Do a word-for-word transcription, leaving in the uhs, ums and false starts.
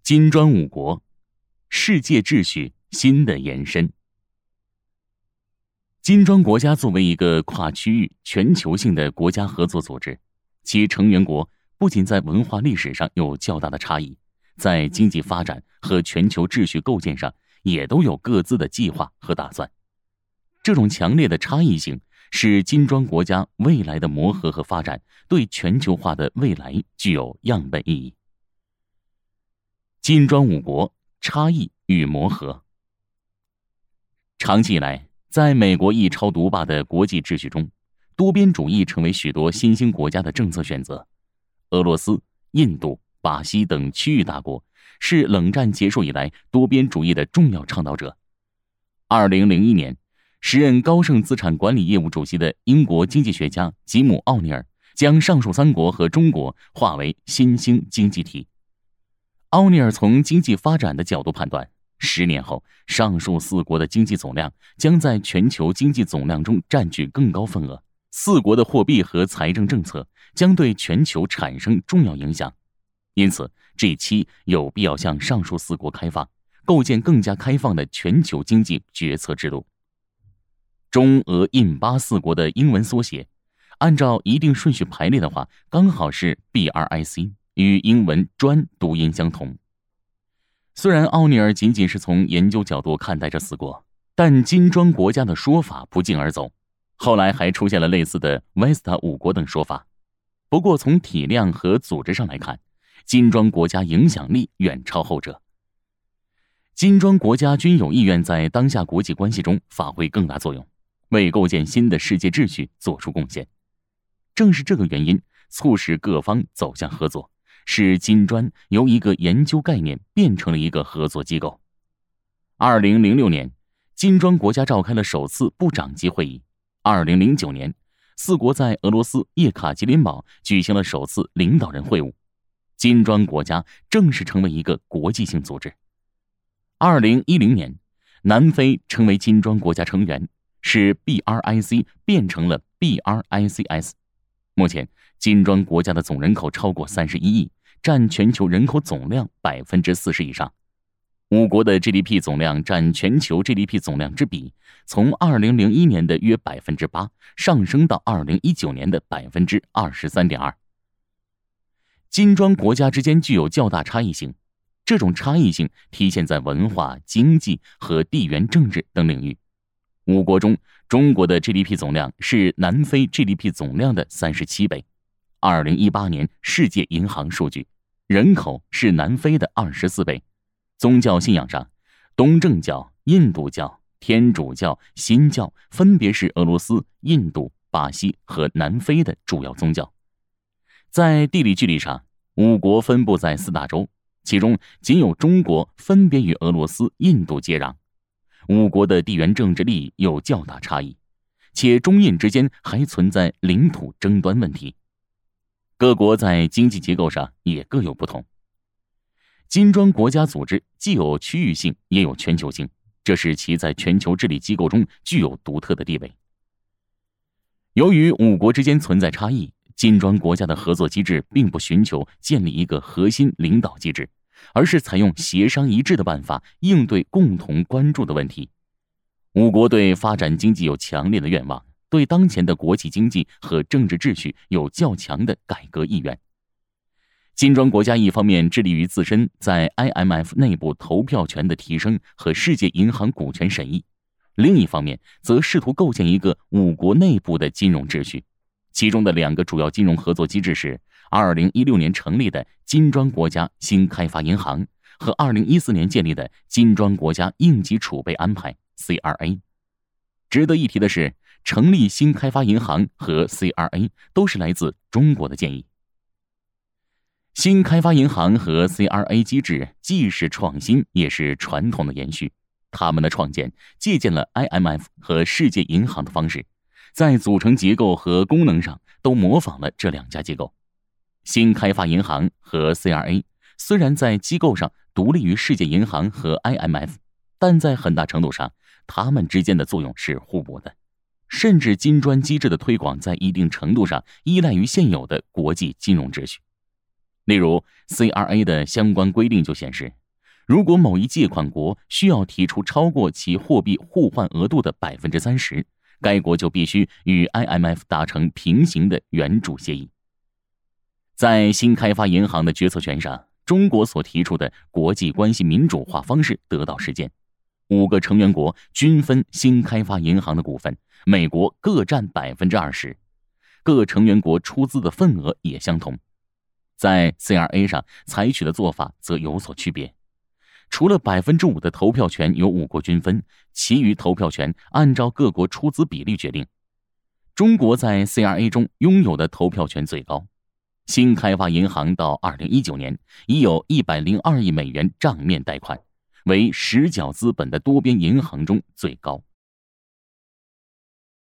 金砖五国，世界秩序新的延伸。金砖国家作为一个跨区域、全球性的国家合作组织，其成员国不仅在文化历史上有较大的差异，在经济发展和全球秩序构建上也都有各自的计划和打算。这种强烈的差异性使金砖国家未来的磨合和发展对全球化的未来具有样本意义。金砖五国差异与磨合。长期以来，在美国一超独霸的国际秩序中，多边主义成为许多新兴国家的政策选择。俄罗斯、印度、巴西等区域大国是冷战结束以来多边主义的重要倡导者。二零零一年，时任高盛资产管理业务主席的英国经济学家吉姆·奥尼尔将上述三国和中国划为新兴经济体。奥尼尔从经济发展的角度判断，十年后，上述四国的经济总量将在全球经济总量中占据更高份额，四国的货币和财政政策将对全球产生重要影响。因此，这期有必要向上述四国开放，构建更加开放的全球经济决策制度。中俄印巴四国的英文缩写，按照一定顺序排列的话，刚好是 B R I C。与英文专读音相同。虽然奥尼尔仅仅是从研究角度看待这四国，但金砖国家的说法不胫而走，后来还出现了类似的 Vesta 五国等说法。不过从体量和组织上来看，金砖国家影响力远超后者。金砖国家均有意愿在当下国际关系中发挥更大作用，为构建新的世界秩序做出贡献。正是这个原因，促使各方走向合作，使金砖由一个研究概念变成了一个合作机构。二零零六年，金砖国家召开了首次部长级会议。二零零九年，四国在俄罗斯叶卡捷琳堡举行了首次领导人会晤。金砖国家正式成为一个国际性组织。二零一零年，南非成为金砖国家成员，使 B R I C 变成了 B R I C S。目前，金砖国家的总人口超过三十一亿，占全球人口总量 百分之四十 以上。五国的 G D P 总量占全球 G D P 总量之比，从二零零一年的约 百分之八 上升到二零一九年的 百分之二十三点二。金砖国家之间具有较大差异性，这种差异性体现在文化、经济和地缘政治等领域。五国中，中国的 G D P 总量是南非 G D P 总量的三十七倍。二零一八年世界银行数据，人口是南非的二十四倍。宗教信仰上，东正教、印度教、天主教、新教分别是俄罗斯、印度、巴西和南非的主要宗教。在地理距离上，五国分布在四大洲，其中仅有中国分别与俄罗斯、印度接壤。五国的地缘政治利益有较大差异，且中印之间还存在领土争端问题。各国在经济结构上也各有不同。金砖国家组织既有区域性也有全球性，这使其在全球治理机构中具有独特的地位。由于五国之间存在差异，金砖国家的合作机制并不寻求建立一个核心领导机制，而是采用协商一致的办法应对共同关注的问题。五国对发展经济有强烈的愿望，对当前的国际经济和政治秩序有较强的改革意愿。金砖国家一方面致力于自身在 I M F 内部投票权的提升和世界银行股权审议，另一方面则试图构建一个五国内部的金融秩序。其中的两个主要金融合作机制是二零一六年成立的金砖国家新开发银行和二零一四年建立的金砖国家应急储备安排 C R A。 值得一提的是，成立新开发银行和 C R A 都是来自中国的建议。新开发银行和 C R A 机制既是创新也是传统的延续，他们的创建借鉴了 I M F 和世界银行的方式，在组成结构和功能上都模仿了这两家机构。新开发银行和 C R A 虽然在机构上独立于世界银行和 I M F， 但在很大程度上，它们之间的作用是互补的。甚至金砖机制的推广在一定程度上依赖于现有的国际金融秩序。 例如 C R A 的相关规定就显示，如果某一借款国需要提出超过其货币互换额度的 百分之三十， 该国就必须与 I M F 达成平行的援助协议。在新开发银行的决策权上，中国所提出的国际关系民主化方式得到实践。五个成员国均分新开发银行的股份，美国各占 百分之二十， 各成员国出资的份额也相同。在 C R A 上采取的做法则有所区别，除了 百分之五 的投票权由五国均分，其余投票权按照各国出资比例决定。中国在 C R A 中拥有的投票权最高。新开发银行到二零一九年已有一百零二亿美元账面贷款，为实缴资本的多边银行中最高。